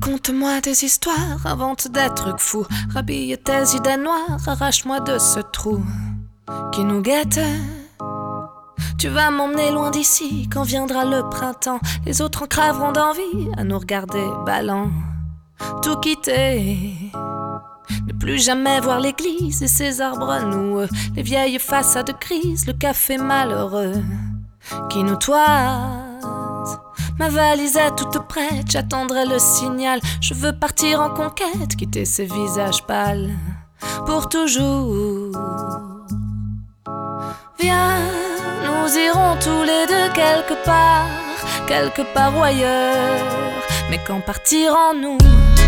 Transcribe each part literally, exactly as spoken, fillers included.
Raconte-moi des histoires, invente des trucs fous, rhabille tes idées noires, arrache-moi de ce trou qui nous guette. Tu vas m'emmener loin d'ici quand viendra le printemps. Les autres en crèveront d'envie à nous regarder ballant. Tout quitter, ne plus jamais voir l'église et ses arbres noueux, les vieilles façades grises, le café malheureux qui nous toise. Ma valise est toute prête, j'attendrai le signal. Je veux partir en conquête, quitter ces visages pâles pour toujours. Viens, nous irons tous les deux quelque part, quelque part ou ailleurs. Mais quand partirons-nous?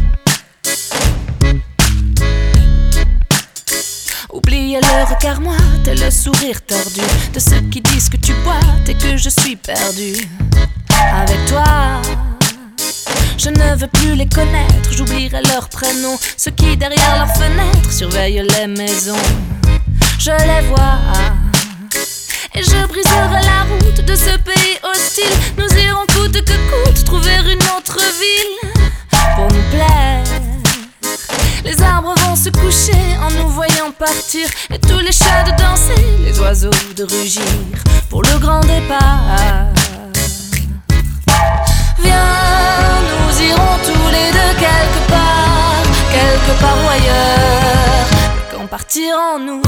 Oubliez le regard moi, tel le sourire tordu de ceux qui disent que tu boites et que je suis perdu. Avec toi, je ne veux plus les connaître, j'oublierai leurs prénoms. Ceux qui derrière leurs fenêtres surveillent les maisons. Je les vois et je briserai la route de ce pays hostile. Nous irons coûte que coûte trouver une autre ville pour nous plaire. Les arbres vont se coucher en nous voyant partir, et tous les chats de danser, les oiseaux de rugir pour le grand départ. Viens, nous irons tous les deux quelque part, quelque part ou ailleurs. Mais quand partirons-nous?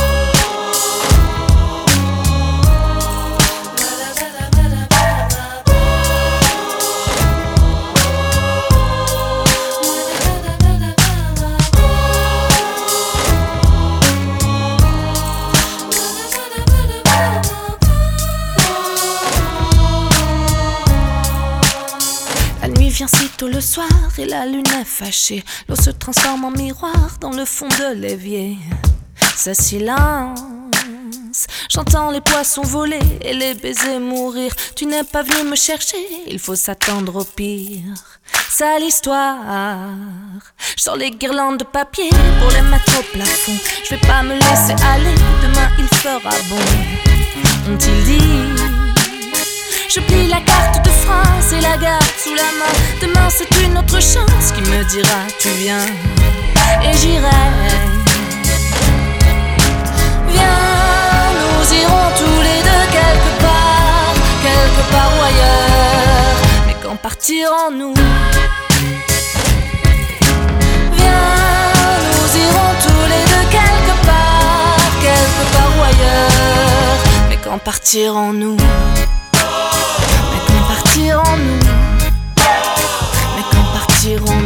Vient sitôt le soir et la lune est fâchée. L'eau se transforme en miroir dans le fond de l'évier. Ce silence, j'entends les poissons voler et les baisers mourir. Tu n'es pas venu me chercher, il faut s'attendre au pire. Sale histoire, je sors les guirlandes de papier pour les mettre au plafond. Je vais pas me laisser aller, demain il fera bon. Ont-ils dit? Je plie la carte de France et la garde sous la main. Demain c'est une autre chance qui me dira tu viens, et j'irai. Viens, nous irons tous les deux quelque part, quelque part ou ailleurs. Mais quand partirons-nous? Viens, nous irons tous les deux quelque part, quelque part ou ailleurs. Mais quand partirons-nous? Partirons-nous? Mais quand partirons-nous?